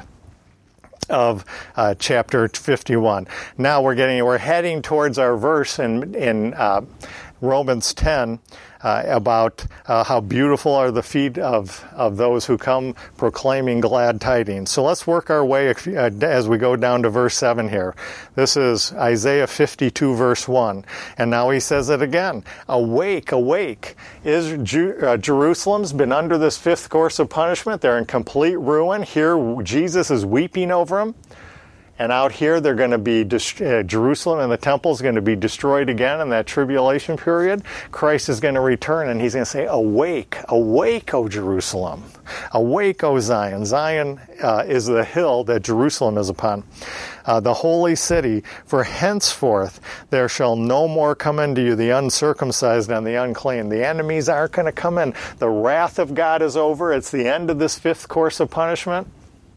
of uh, chapter fifty-one. Now we're getting we're heading towards our verse in in uh, Romans ten uh, about uh, how beautiful are the feet of of those who come proclaiming glad tidings. So let's work our way uh, as we go down to verse seven here. This is Isaiah fifty-two verse one, and now he says it again. Awake, awake! Is Ju- uh, Jerusalem's been under this fifth course of punishment? They're in complete ruin. Here, Jesus is weeping over them. And out here, they're going to be, dest- uh, Jerusalem and the temple is going to be destroyed again in that tribulation period. Christ is going to return and he's going to say, awake, awake, O Jerusalem. Awake, O Zion. Zion uh, is the hill that Jerusalem is upon. Uh, the holy city, for henceforth there shall no more come into you the uncircumcised and the unclean. The enemies aren't going to come in. The wrath of God is over. It's the end of this fifth course of punishment.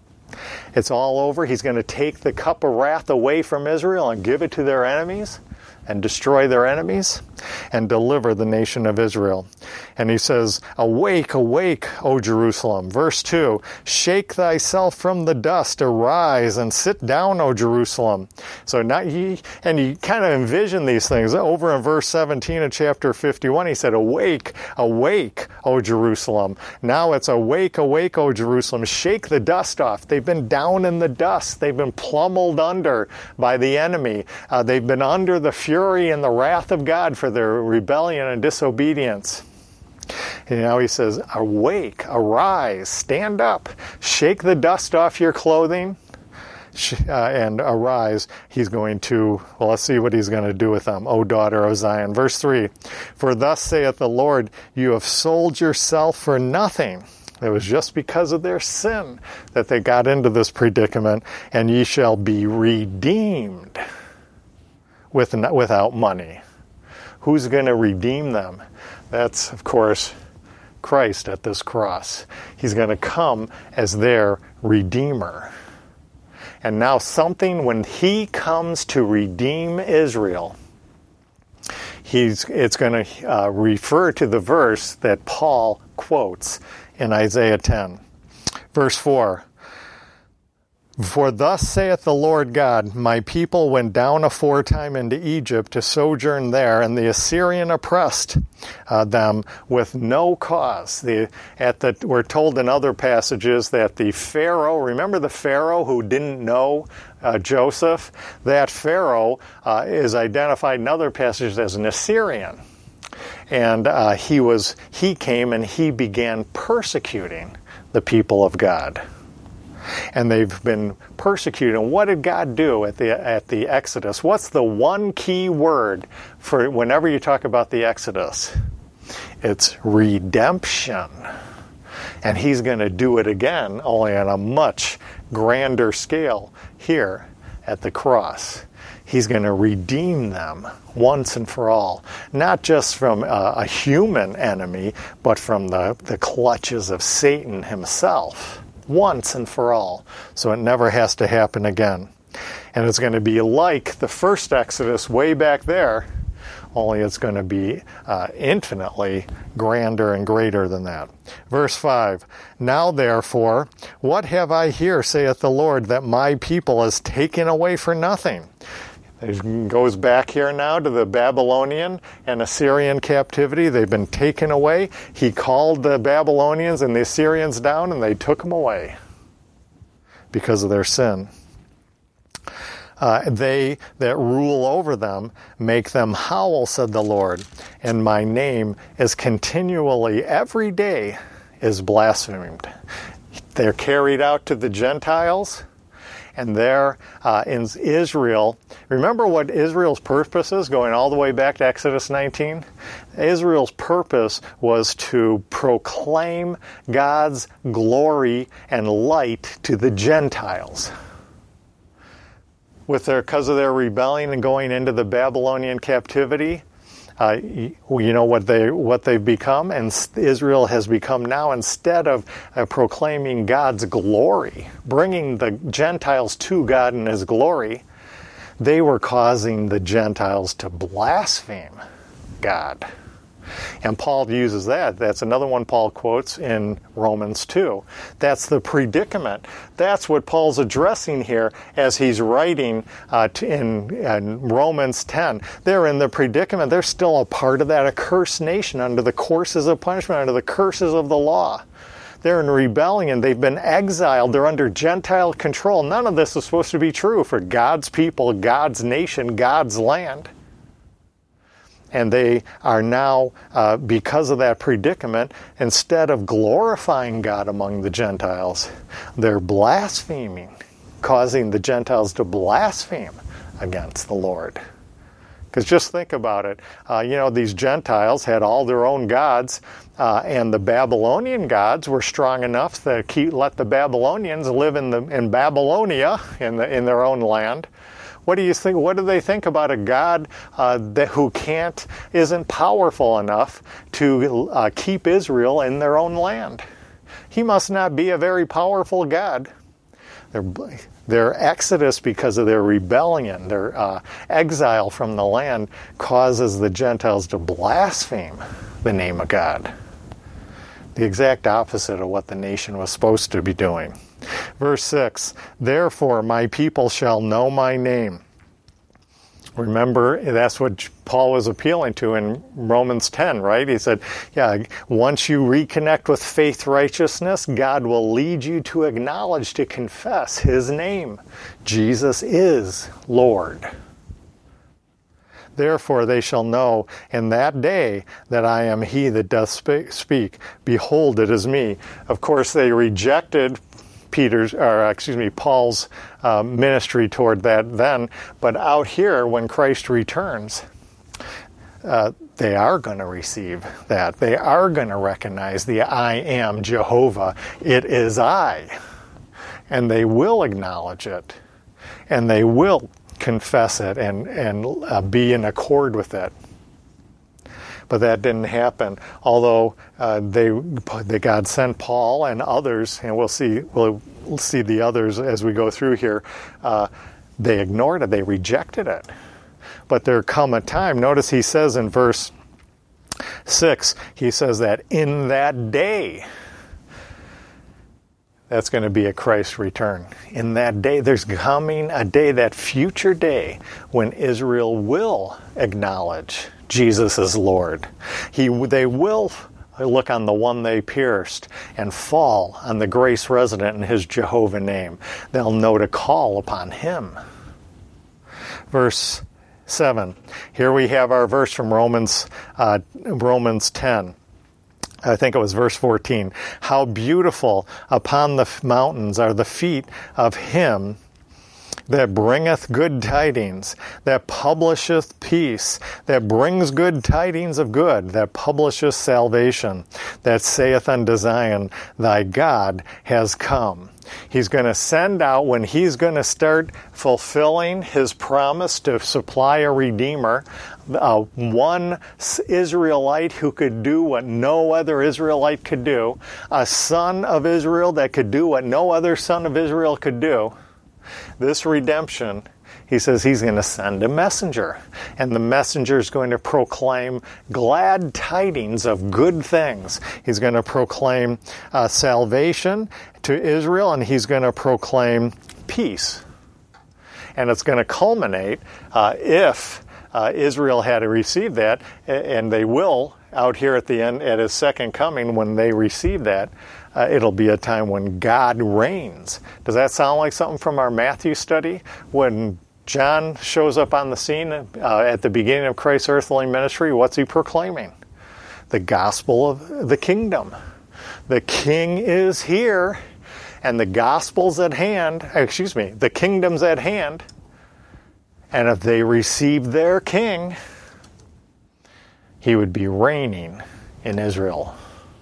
It's all over. He's going to take the cup of wrath away from Israel and give it to their enemies and destroy their enemies and deliver the nation of Israel. And he says, awake, awake, O Jerusalem. Verse two, shake thyself from the dust, arise and sit down, O Jerusalem. So now he, and you kind of envision these things. Over in verse seventeen of chapter fifty-one, he said, awake, awake, O Jerusalem. Now it's awake, awake, O Jerusalem. Shake the dust off. They've been down in the dust. They've been plummeled under by the enemy. Uh, they've been under the fury and the wrath of God for their rebellion and disobedience. And now he says, awake, arise, stand up, shake the dust off your clothing, uh, and arise. He's going to, well, let's see what he's going to do with them. O daughter of Zion. Verse three, for thus saith the Lord, you have sold yourself for nothing. It was just because of their sin that they got into this predicament, and ye shall be redeemed with, without money. Who's going to redeem them? That's, of course, Christ at this cross. He's going to come as their Redeemer. And now something, when he comes to redeem Israel, he's it's going to uh, refer to the verse that Paul quotes in Isaiah ten. Verse four, for thus saith the Lord God, my people went down aforetime into Egypt to sojourn there, and the Assyrian oppressed uh, them with no cause. The, at the, we're told in other passages that the Pharaoh, remember the Pharaoh who didn't know uh, Joseph? That Pharaoh uh, is identified in other passages as an Assyrian. And uh, he was he came and he began persecuting the people of God. And they've been persecuted. And what did God do at the at the Exodus? What's the one key word for whenever you talk about the Exodus? It's redemption. And he's going to do it again, only on a much grander scale here at the cross. He's going to redeem them once and for all, not just from a, a human enemy, but from the, the clutches of Satan himself, once and for all. So it never has to happen again. And it's going to be like the first Exodus way back there, only it's going to be uh, infinitely grander and greater than that. Verse five, now therefore, what have I here, saith the Lord, that my people is taken away for nothing? It goes back here now to the Babylonian and Assyrian captivity. They've been taken away. He called the Babylonians and the Assyrians down, and they took them away because of their sin. Uh, they that rule over them make them howl, said the Lord, and my name is continually, every day, is blasphemed. They're carried out to the Gentiles. And there uh, in Israel, remember what Israel's purpose is, going all the way back to Exodus nineteen? Israel's purpose was to proclaim God's glory and light to the Gentiles. With their, because of their rebellion and going into the Babylonian captivity, Uh, you know what they what they've become, and Israel has become now, instead of uh, proclaiming God's glory, bringing the Gentiles to God in His glory, they were causing the Gentiles to blaspheme God. And Paul uses that. That's another one Paul quotes in Romans two. That's the predicament. That's what Paul's addressing here as he's writing uh, in, in Romans ten. They're in the predicament. They're still a part of that accursed nation under the courses of punishment, under the curses of the law. They're in rebellion. They've been exiled. They're under Gentile control. None of this is supposed to be true for God's people, God's nation, God's land. And they are now, uh, because of that predicament, instead of glorifying God among the Gentiles, they're blaspheming, causing the Gentiles to blaspheme against the Lord. Because just think about it. Uh, you know, these Gentiles had all their own gods, uh, and the Babylonian gods were strong enough to keep, let the Babylonians live in the in Babylonia, in the in their own land. What do you think? What do they think about a God uh, that who can't, isn't powerful enough to uh, keep Israel in their own land? He must not be a very powerful God. Their, their exodus, because of their rebellion, their uh, exile from the land, causes the Gentiles to blaspheme the name of God. The exact opposite of what the nation was supposed to be doing. Verse six, therefore my people shall know my name. Remember, that's what Paul was appealing to in Romans ten, right? He said, yeah, once you reconnect with faith righteousness, God will lead you to acknowledge, to confess His name. Jesus is Lord. Therefore they shall know in that day that I am He that doth speak. Behold, it is me. Of course, they rejected Peter's, or excuse me, Paul's uh, ministry toward that then, but out here, when Christ returns, uh, they are going to receive that. They are going to recognize the I am Jehovah. It is I, and they will acknowledge it, and they will confess it and and uh, be in accord with it. But that didn't happen. Although uh, they, they, God sent Paul and others, and we'll see, we'll see the others as we go through here. Uh, they ignored it. They rejected it. But there come a time. Notice he says in verse six, he says that in that day That's going to be at Christ's return. In that day, there's coming a day, that future day, when Israel will acknowledge Jesus as Lord. He, they will look on the one they pierced and fall on the grace resident in his Jehovah name. They'll know to call upon him. Verse seven. Here we have our verse from Romans, uh, Romans ten. I think it was verse fourteen. How beautiful upon the mountains are the feet of him that bringeth good tidings, that publisheth peace, that brings good tidings of good, that publisheth salvation, that saith unto Zion, thy God has come. He's going to send out, when he's going to start fulfilling his promise to supply a Redeemer, uh, one Israelite who could do what no other Israelite could do, a son of Israel that could do what no other son of Israel could do. This redemption, he says he's going to send a messenger, and the messenger is going to proclaim glad tidings of good things. He's going to proclaim uh, salvation to Israel, and he's going to proclaim peace. And it's going to culminate uh, if uh, Israel had to receive that, and they will out here at the end, at his second coming, when they receive that, uh, it'll be a time when God reigns. Does that sound like something from our Matthew study? When John shows up on the scene uh, at the beginning of Christ's earthly ministry, what's he proclaiming? The gospel of the kingdom. The king is here, and the gospel's at hand. Excuse me, the kingdom's at hand. And if they receive their king, he would be reigning in Israel.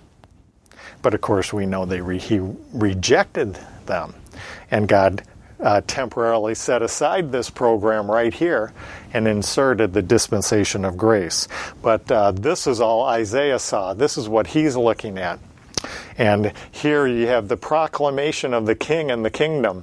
But of course, we know they re- he rejected them, and God uh, temporarily set aside this program right here and inserted the dispensation of grace. But uh, this is all Isaiah saw. This is what he's looking at. And here you have the proclamation of the king and the kingdom,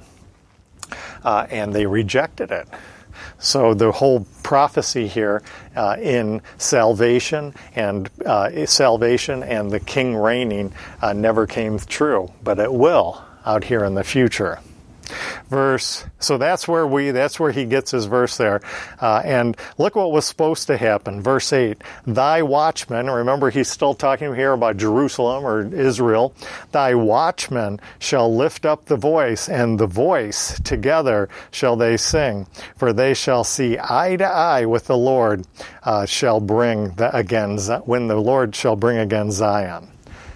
uh, and they rejected it. So the whole prophecy here uh, in salvation and uh, salvation and the king reigning uh, never came true, but it will out here in the future. Verse, so that's where we, that's where he gets his verse there. Uh, and look what was supposed to happen. Verse eight, thy watchmen, remember he's still talking here about Jerusalem or Israel, thy watchmen shall lift up the voice, and the voice together shall they sing, for they shall see eye to eye with the Lord, uh, shall bring the, again, when the Lord shall bring again Zion.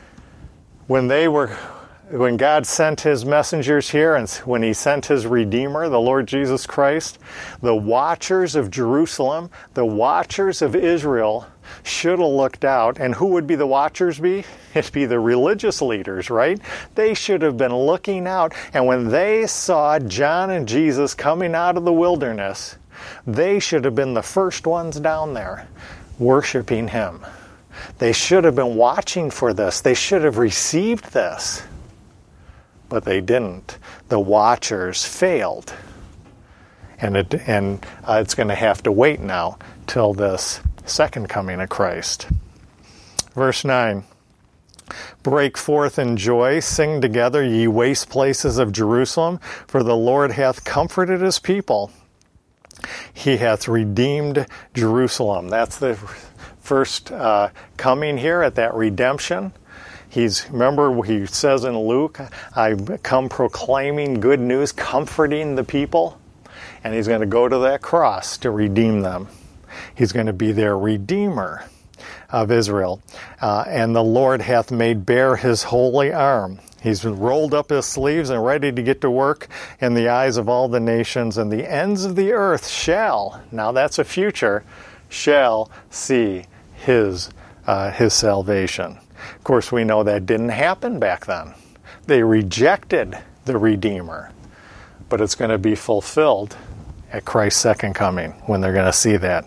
When they were When God sent his messengers here, and when he sent his Redeemer, the Lord Jesus Christ, the watchers of Jerusalem, the watchers of Israel should have looked out. And who would be the watchers be? It'd be the religious leaders, right? They should have been looking out. And when they saw John and Jesus coming out of the wilderness, they should have been the first ones down there worshiping him. They should have been watching for this. They should have received this. But they didn't. The watchers failed. And it and uh, it's going to have to wait now till this second coming of Christ. Verse nine. Break forth in joy, sing together, ye waste places of Jerusalem, for the Lord hath comforted his people. He hath redeemed Jerusalem. That's the first uh, coming here at that redemption. He's, remember, he says in Luke, I come proclaiming good news, comforting the people. And he's going to go to that cross to redeem them. He's going to be their Redeemer of Israel. Uh, and the Lord hath made bare his holy arm. He's rolled up his sleeves and ready to get to work in the eyes of all the nations. And the ends of the earth shall, now that's a future, shall see his uh, his salvation. Of course, we know that didn't happen back then. They rejected the Redeemer. But it's going to be fulfilled at Christ's second coming when they're going to see that.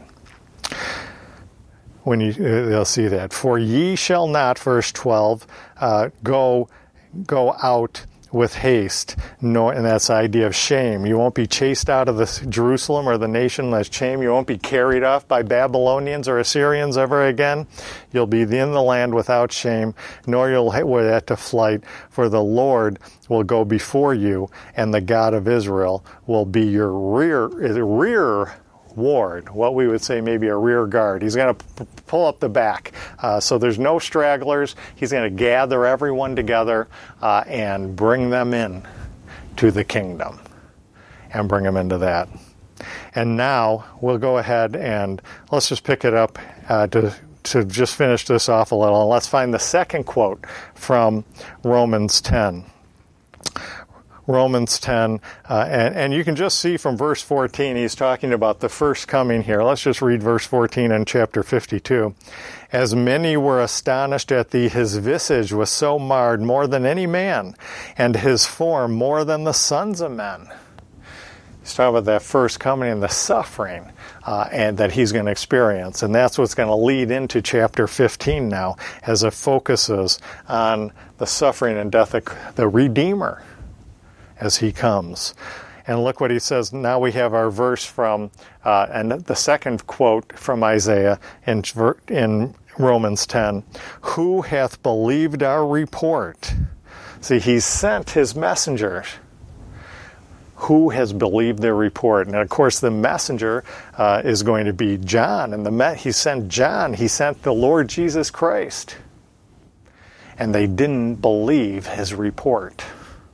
When you, they'll see that. For ye shall not, verse twelve, uh, go, go out with haste, nor, and that's the idea of shame. You won't be chased out of the Jerusalem or the nation with shame. You won't be carried off by Babylonians or Assyrians ever again. You'll be in the land without shame, nor you'll have to flight, for the Lord will go before you, and the God of Israel will be your rear rear ward, what we would say maybe a rear guard. He's going to p- pull up the back. Uh, so there's no stragglers. He's going to gather everyone together uh, and bring them in to the kingdom and bring them into that. And now we'll go ahead and let's just pick it up uh, to, to just finish this off a little. And let's find the second quote from Romans ten. Romans ten, uh, and, and you can just see from verse fourteen, he's talking about the first coming here. Let's just read verse fourteen in chapter fifty-two. As many were astonished at thee, his visage was so marred more than any man, and his form more than the sons of men. He's talking about that first coming and the suffering uh, and that he's going to experience. And that's what's going to lead into chapter fifteen now, as it focuses on the suffering and death of the Redeemer as he comes. And look what he says. Now we have our verse from, uh, and the second quote from Isaiah in, in Romans ten. Who hath believed our report? See, he sent his messengers. Who has believed their report? And of course the messenger uh, is going to be John. And the me- he sent John. He sent the Lord Jesus Christ. And they didn't believe his report.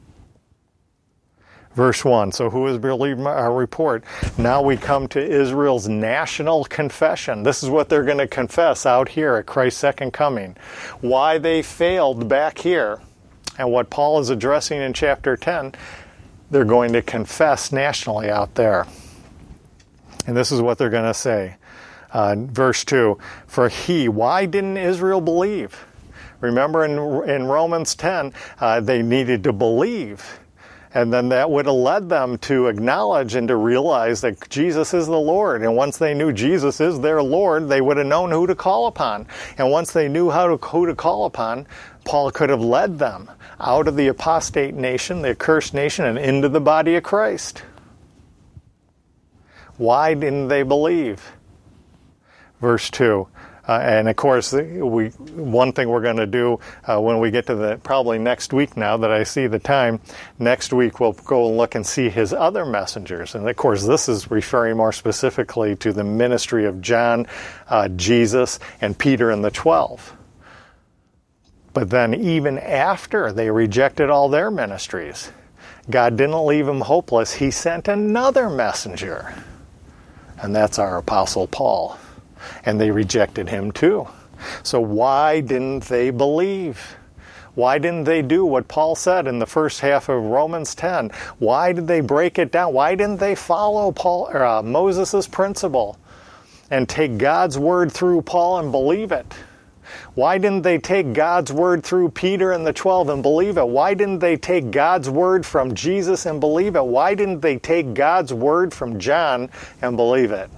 Verse one, so who has believed our report? Now we come to Israel's national confession. This is what they're going to confess out here at Christ's second coming. Why they failed back here, and what Paul is addressing in chapter ten, they're going to confess nationally out there. And this is what they're going to say. Uh, verse two, for he, why didn't Israel believe? Remember in, in Romans ten, uh, they needed to believe. And then that would have led them to acknowledge and to realize that Jesus is the Lord. And once they knew Jesus is their Lord, they would have known who to call upon. And once they knew how to, who to call upon, Paul could have led them out of the apostate nation, the accursed nation, and into the body of Christ. Why didn't they believe? Verse two. Uh, and of course, we one thing we're going to do uh, when we get to the, probably next week now that I see the time, next week we'll go and look and see his other messengers. And of course, this is referring more specifically to the ministry of John, uh, Jesus, and Peter and the twelve. But then even after they rejected all their ministries, God didn't leave them hopeless. He sent another messenger. And that's our Apostle Paul. And they rejected him too. So why didn't they believe? Why didn't they do what Paul said in the first half of Romans ten? Why did they break it down? Why didn't they follow Paul, or, uh, Moses' principle and take God's word through Paul and believe it? Why didn't they take God's word through Peter and the twelve and believe it? Why didn't they take God's word from Jesus and believe it? Why didn't they take God's word from John and believe it?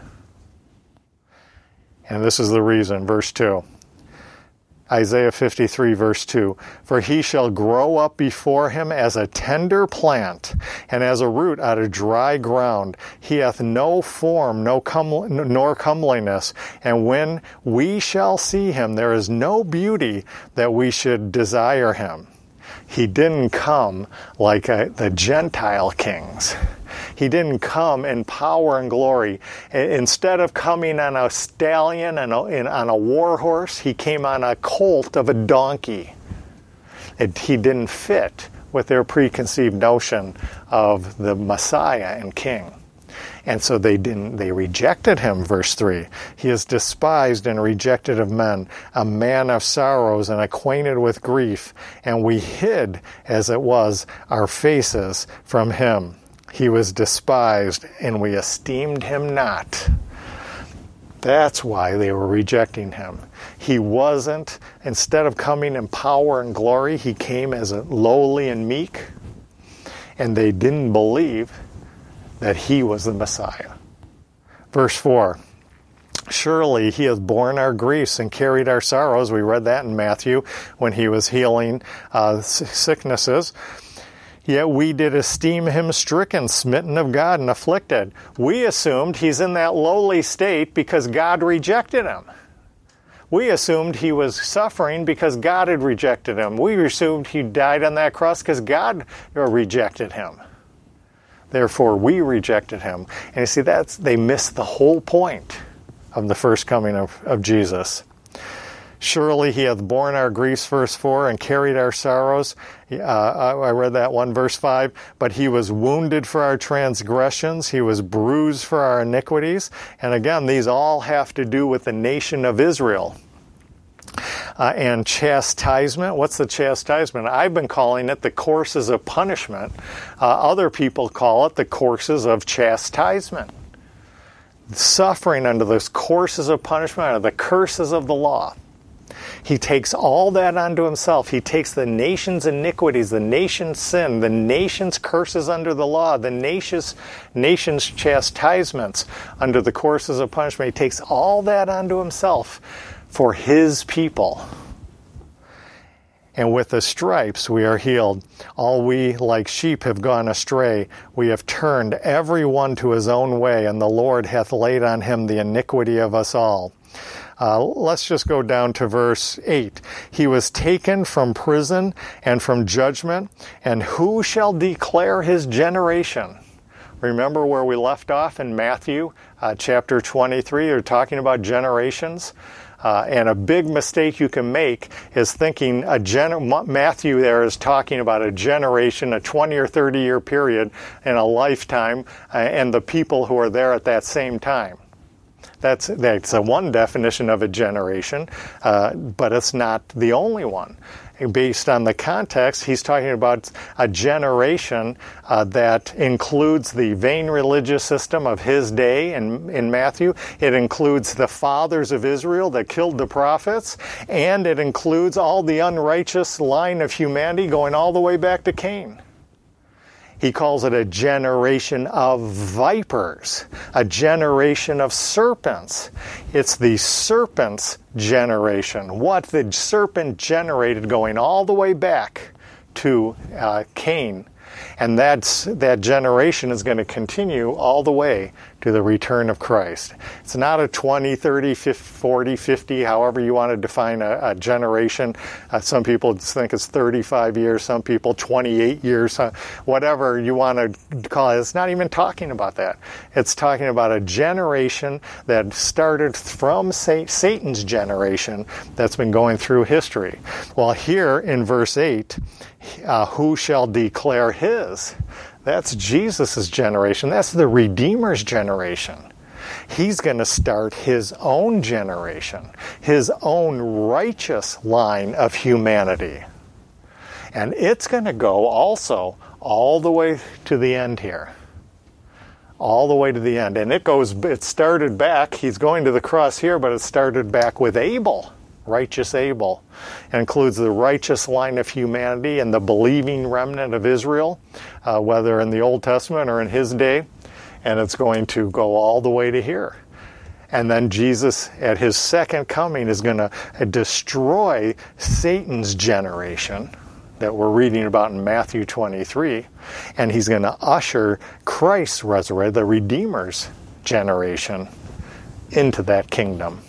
And this is the reason, verse two. Isaiah fifty-three, verse two. For he shall grow up before him as a tender plant, and as a root out of dry ground. He hath no form, no come, nor comeliness. And when we shall see him, there is no beauty that we should desire him. He didn't come like a, the Gentile kings. He didn't come in power and glory. Instead of coming on a stallion and a, on a war horse, he came on a colt of a donkey. It, he didn't fit with their preconceived notion of the Messiah and King. And so they didn't, they rejected him, verse three. He is despised and rejected of men, a man of sorrows and acquainted with grief, and we hid, as it was, our faces from him. He was despised, and we esteemed him not. That's why they were rejecting him. He wasn't, instead of coming in power and glory, he came as a lowly and meek, and they didn't believe that he was the Messiah. Verse four, surely he has borne our griefs and carried our sorrows. We read that in Matthew when he was healing uh, sicknesses. Yet we did esteem him stricken, smitten of God, and afflicted. We assumed he's in that lowly state because God rejected him. We assumed he was suffering because God had rejected him. We assumed he died on that cross because God rejected him. Therefore, we rejected him. And you see, that's they missed the whole point of the first coming of, of Jesus. Surely he hath borne our griefs, verse four, and carried our sorrows. Uh, I read that one, verse five. But he was wounded for our transgressions. He was bruised for our iniquities. And again, these all have to do with the nation of Israel. Uh, and chastisement. What's the chastisement? I've been calling it the courses of punishment. Uh, other people call it the courses of chastisement. Suffering under those courses of punishment are the curses of the law. He takes all that onto himself. He takes the nation's iniquities, the nation's sin, the nation's curses under the law, the nation's, nation's chastisements under the courses of punishment. He takes all that onto himself for his people. And with the stripes we are healed. All we like sheep have gone astray. We have turned every one to his own way, and the Lord hath laid on him the iniquity of us all. Uh, let's just go down to verse eight. He was taken from prison and from judgment, and who shall declare his generation? Remember where we left off in Matthew uh, chapter twenty-three? They're talking about generations. Uh, and a big mistake you can make is thinking a gen- Matthew there is talking about a generation, a twenty or thirty year period in a lifetime, uh, and the people who are there at that same time. That's that's a one definition of a generation, uh, but it's not the only one. Based on the context, he's talking about a generation uh, that includes the vain religious system of his day in, in Matthew. It includes the fathers of Israel that killed the prophets, and it includes all the unrighteous line of humanity going all the way back to Cain. He calls it a generation of vipers, a generation of serpents. It's the serpent's generation, what the serpent generated going all the way back to uh, Cain. And that's, that generation is going to continue all the way to the return of Christ. It's not a twenty, thirty, forty, fifty, however you want to define a, a generation. Uh, some people think it's thirty-five years, some people twenty-eight years, uh, whatever you want to call it. It's not even talking about that. It's talking about a generation that started from Satan's generation that's been going through history. Well, here in verse eight, uh, who shall declare his? That's Jesus' generation. That's the Redeemer's generation. He's going to start his own generation, his own righteous line of humanity. And it's going to go also all the way to the end here. All the way to the end. And it goes, it started back, he's going to the cross here, but it started back with Abel. Righteous Abel. It includes the righteous line of humanity and the believing remnant of Israel, uh, whether in the Old Testament or in his day, and it's going to go all the way to here. And then Jesus, at his second coming, is going to destroy Satan's generation that we're reading about in Matthew twenty-three, and he's going to usher Christ's resurrection, the Redeemer's generation, into that kingdom.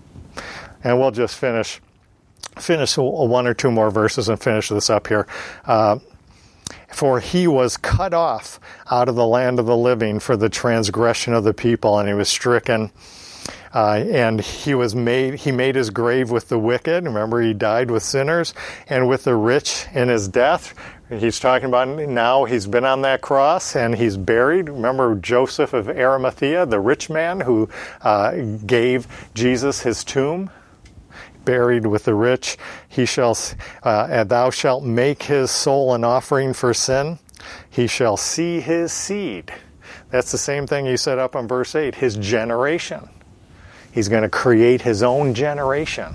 And we'll just finish finish one or two more verses and finish this up here. Uh, For he was cut off out of the land of the living for the transgression of the people, and he was stricken. Uh, and he was made. He made his grave with the wicked. Remember, he died with sinners, and with the rich in his death. He's talking about now he's been on that cross and he's buried. Remember Joseph of Arimathea, the rich man who uh, gave Jesus his tomb? Buried with the rich. He shall, uh, and thou shalt make his soul an offering for sin. He shall see his seed. That's the same thing he set up in verse eight, his generation. He's going to create his own generation.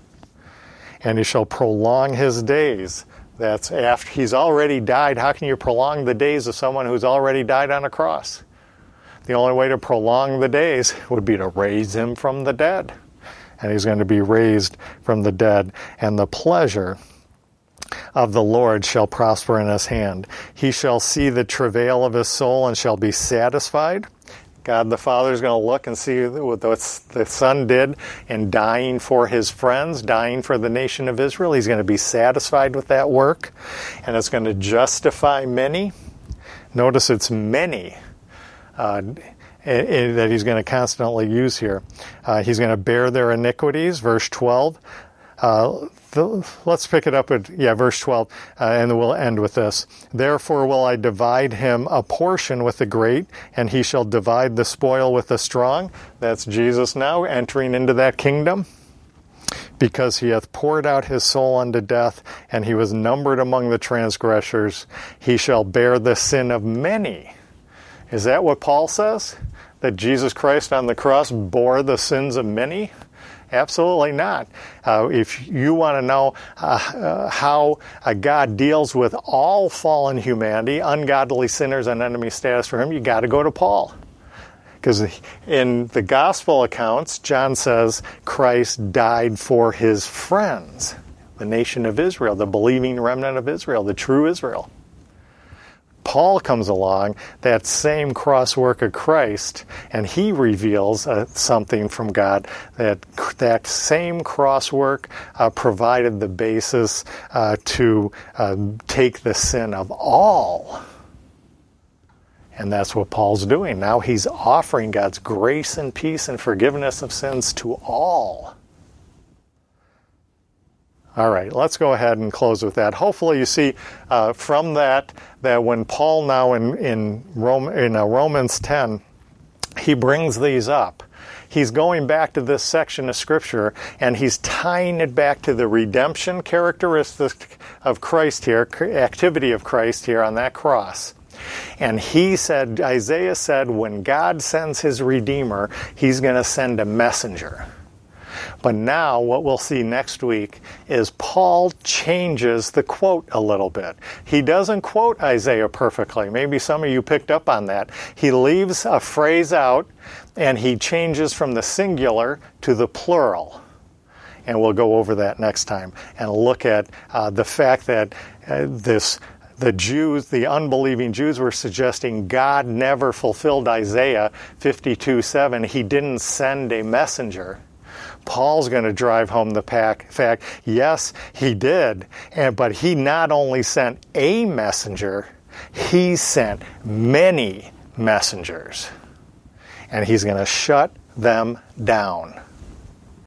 And he shall prolong his days. That's after he's already died. How can you prolong the days of someone who's already died on a cross? The only way to prolong the days would be to raise him from the dead. And he's going to be raised from the dead. And the pleasure of the Lord shall prosper in his hand. He shall see the travail of his soul and shall be satisfied. God the Father is going to look and see what the Son did in dying for his friends, dying for the nation of Israel. He's going to be satisfied with that work, and it's going to justify many. Notice it's many uh, that he's going to constantly use here. Uh, he's going to bear their iniquities, verse twelve. Uh, the, let's pick it up at, yeah, verse twelve, uh, and we'll end with this. Therefore will I divide him a portion with the great, and he shall divide the spoil with the strong. That's Jesus now entering into that kingdom. Because he hath poured out his soul unto death, and he was numbered among the transgressors, he shall bear the sin of many. Is that what Paul says? That Jesus Christ on the cross bore the sins of many? Absolutely not. Uh, if you want to know uh, uh, how uh, God deals with all fallen humanity, ungodly sinners and enemy status for him, you got to go to Paul. Because in the gospel accounts, John says Christ died for his friends, the nation of Israel, the believing remnant of Israel, the true Israel. Paul comes along, that same cross work of Christ, and he reveals uh, something from God, that that same cross work uh, provided the basis uh, to uh, take the sin of all. And that's what Paul's doing. Now he's offering God's grace and peace and forgiveness of sins to all. All right, let's go ahead and close with that. Hopefully you see uh, from that that when Paul now in, in, Rome, in uh, Romans ten, he brings these up. He's going back to this section of Scripture, and he's tying it back to the redemption characteristic of Christ here, activity of Christ here on that cross. And he said, Isaiah said, when God sends his Redeemer, he's going to send a messenger. But now what we'll see next week is Paul changes the quote a little bit. He doesn't quote Isaiah perfectly. Maybe some of you picked up on that. He leaves a phrase out, and he changes from the singular to the plural. And we'll go over that next time and look at uh, the fact that uh, this the Jews, the unbelieving Jews, were suggesting God never fulfilled Isaiah fifty-two seven. He didn't send a messenger. Paul's going to drive home the fact, yes, he did, and, but he not only sent a messenger, he sent many messengers. And he's going to shut them down.